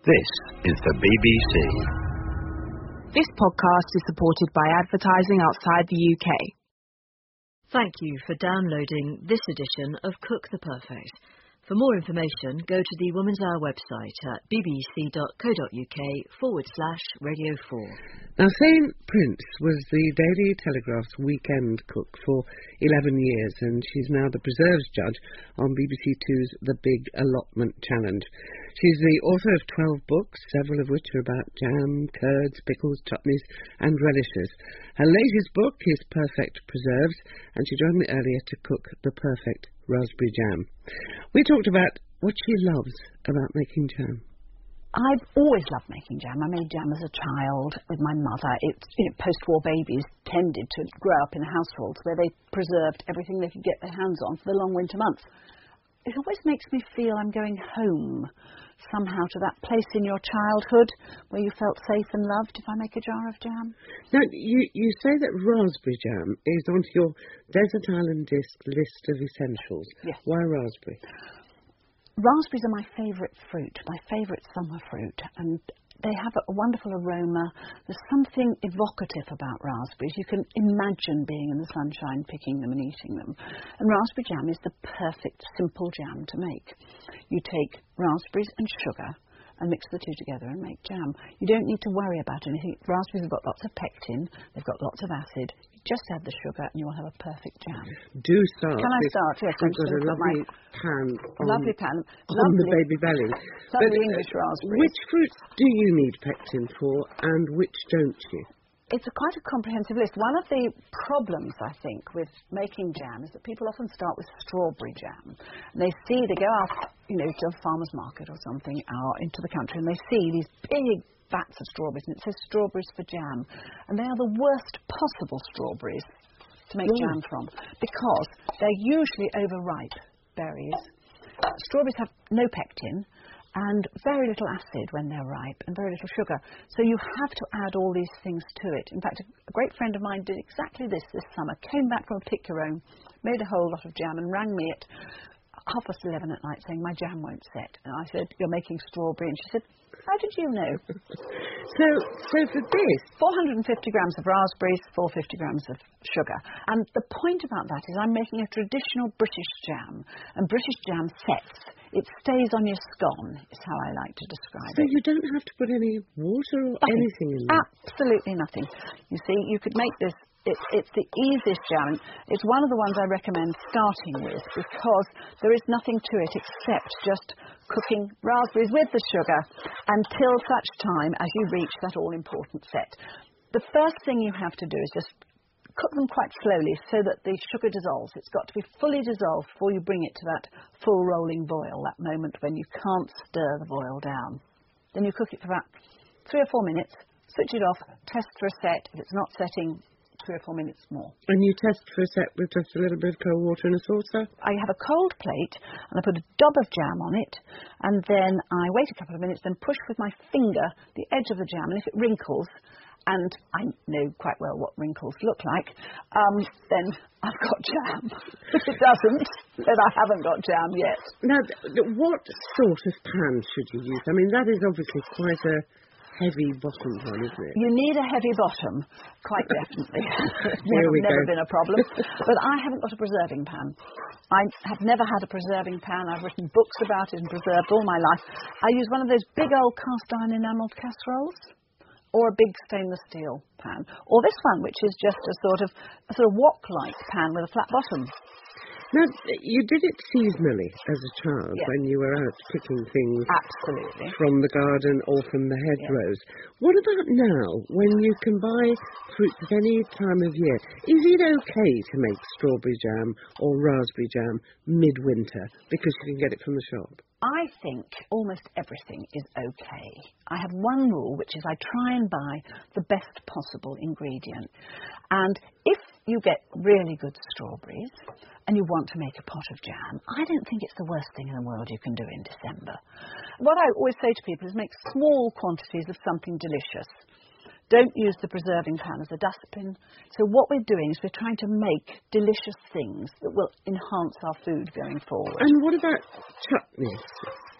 This is the BBC. This podcast is supported by advertising outside the UK. Thank you for downloading this edition of Cook the Perfect. For more information, go to the Woman's Hour website at bbc.co.uk/Radio 4. Now, St. Prince was the Daily Telegraph's weekend cook for 11 years, and she's now the preserves judge on BBC Two's The Big Allotment Challenge. She's the author of 12 books, several of which are about jam, curds, pickles, chutneys and relishes. Her latest book is Perfect Preserves, and she joined me earlier to cook the perfect raspberry jam. We talked about what she loves about making jam. I've always loved making jam. I made jam as a child with my mother. Post-war babies tended to grow up in households where they preserved everything they could get their hands on for the long winter months. It always makes me feel I'm going home somehow to that place in your childhood where you felt safe and loved if I make a jar of jam. Now, you say that raspberry jam is on your Desert Island Disc list of essentials. Yes. Why raspberry? Raspberries are my favourite fruit, my favourite summer fruit, and they have a wonderful aroma. There's something evocative about raspberries. You can imagine being in the sunshine, picking them and eating them. And raspberry jam is the perfect, simple jam to make. You take raspberries and sugar and mix the two together and make jam. You don't need to worry about anything. Raspberries have got lots of pectin, they've got lots of acid. Just add the sugar and you'll have a perfect jam. Do start. Can I start? Yes. I've got a lovely pan on the baby belly. Lovely English raspberries. Which fruits do you need pectin for and which don't you? It's quite a comprehensive list. One of the problems, I think, with making jam is that people often start with strawberry jam. They go out, to a farmer's market or something, out into the country, and they see these big vats of strawberries, and it says strawberries for jam. And they are the worst possible strawberries to make jam from, because they're usually overripe berries. Strawberries have no pectin and very little acid when they're ripe and very little sugar. So you have to add all these things to it. In fact, a great friend of mine did exactly this summer, came back from a pick your own, made a whole lot of jam and rang me at 11:30 at night saying, my jam won't set. And I said, you're making strawberry. And she said, how did you know? So for this, 450 grams of raspberries, 450 grams of sugar. And the point about that is I'm making a traditional British jam. And British jam sets. It stays on your scone, is how I like to describe it. So you don't have to put any water or anything in there? Absolutely nothing. You see, you could make this. It's the easiest jam. It's one of the ones I recommend starting with because there is nothing to it except just cooking raspberries with the sugar until such time as you reach that all-important set. The first thing you have to do is just cook them quite slowly so that the sugar dissolves. It's got to be fully dissolved before you bring it to that full rolling boil, that moment when you can't stir the boil down. Then you cook it for about 3 or 4 minutes, switch it off, test for a set. If it's not setting, 3 or 4 minutes more. And you test for a set with just a little bit of cold water in a saucer? I have a cold plate and I put a dab of jam on it, and then I wait a couple of minutes, then push with my finger the edge of the jam, and if it wrinkles, and I know quite well what wrinkles look like, then I've got jam. If it doesn't, then I haven't got jam yet. Now, what sort of pan should you use? I mean, that is obviously quite a heavy bottom one, isn't it? You need a heavy bottom, quite definitely. Never been a problem. But I haven't got a preserving pan. I have never had a preserving pan. I've written books about it and preserved all my life. I use one of those big old cast iron enamelled casseroles, or a big stainless steel pan, or this one, which is just a sort of wok-like pan with a flat bottom. Now, you did it seasonally as a child when you were out picking things from the garden or from the hedgerows. What about now, when you can buy fruits at any time of year? Is it okay to make strawberry jam or raspberry jam midwinter because you can get it from the shop? I think almost everything is okay. I have one rule, which is I try and buy the best possible ingredient. And if you get really good strawberries and you want to make a pot of jam, I don't think it's the worst thing in the world you can do in December. What I always say to people is make small quantities of something delicious. Don't use the preserving pan as a dustbin. So what we're doing is we're trying to make delicious things that will enhance our food going forward. And what about chutneys?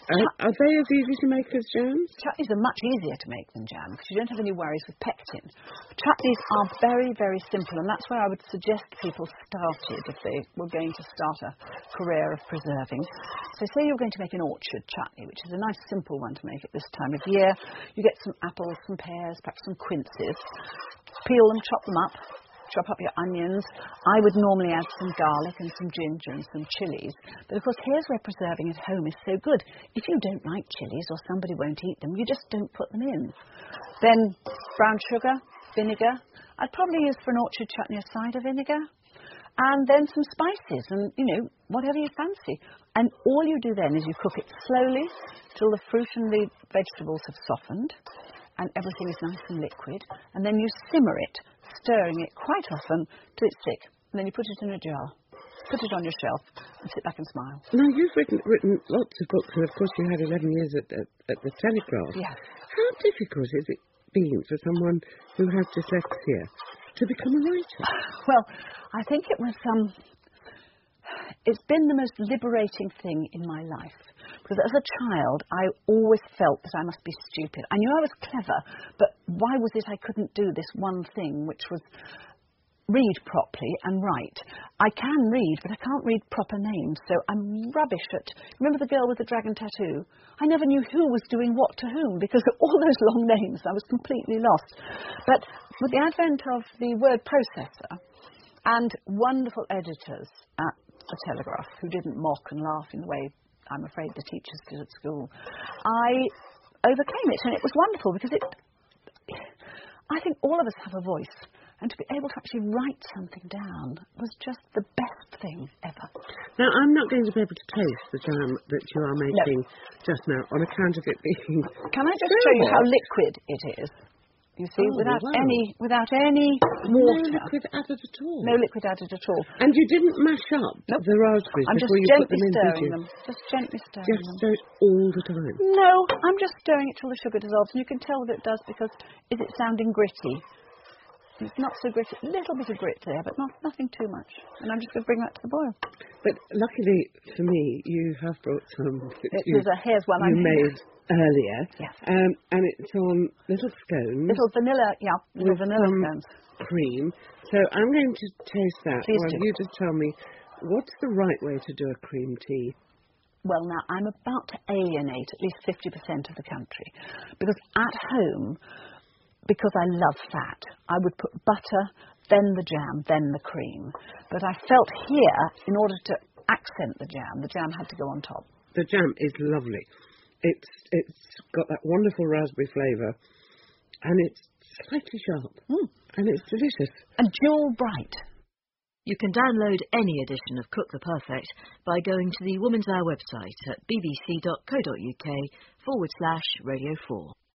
Are they as easy to make as jams? Chutneys are much easier to make than jam because you don't have any worries with pectin. Chutneys are very, very simple, and that's where I would suggest people started if they were going to start a career of preserving. So say you're going to make an orchard chutney, which is a nice simple one to make at this time of year. You get some apples, some pears, perhaps some quinces. Peel them, chop them up. Chop up your onions. I would normally add some garlic and some ginger and some chilies. But of course, here's where preserving at home is so good. If you don't like chilies or somebody won't eat them, you just don't put them in. Then brown sugar, vinegar. I'd probably use for an orchard chutney a cider vinegar. And then some spices and, whatever you fancy. And all you do then is you cook it slowly till the fruit and the vegetables have softened and everything is nice and liquid. And then you simmer it, stirring it quite often till it's thick. And then you put it in a jar, put it on your shelf, and sit back and smile. Now, you've written lots of books, and of course you had 11 years at the Telegraph. Yes. How difficult has it been for someone who has dyslexia to become a writer? Well, I think it was it's been the most liberating thing in my life. Because as a child, I always felt that I must be stupid. I knew I was clever, but why was it I couldn't do this one thing, which was read properly and write? I can read, but I can't read proper names, so I'm rubbish at... Remember the girl with the dragon tattoo? I never knew who was doing what to whom, because of all those long names, I was completely lost. But with the advent of the word processor and wonderful editors at the Telegraph, who didn't mock and laugh in the way I'm afraid the teachers did at school, I overcame it, and it was wonderful because I think all of us have a voice, and to be able to actually write something down was just the best thing ever. Now, I'm not going to be able to taste the jam that you are making just now on account of it being... Can I just show you how liquid it is? You see, without any water. No liquid added at all. No liquid added at all. And you didn't mash up the raspberries before you put them in, did you? Just gently stirring them. Just stir it all the time? No, I'm just stirring it till the sugar dissolves. And you can tell that it does because is it sounding gritty? It's not so gritty. A little bit of grit there, but nothing too much. And I'm just going to bring that to the boil. But luckily for me, you have brought some that here's one you made earlier. Yes. And it's on little scones. Little vanilla scones. Cream. So I'm going to taste that. Please do. You just tell me, what's the right way to do a cream tea? Well, now, I'm about to alienate at least 50% of the country. Because at home, because I love fat, I would put butter, then the jam, then the cream. But I felt here, in order to accent the jam had to go on top. The jam is lovely. It's got that wonderful raspberry flavour, and it's slightly sharp, and it's delicious. And jewel bright. You can download any edition of Cook the Perfect by going to the Woman's Hour website at bbc.co.uk/Radio 4.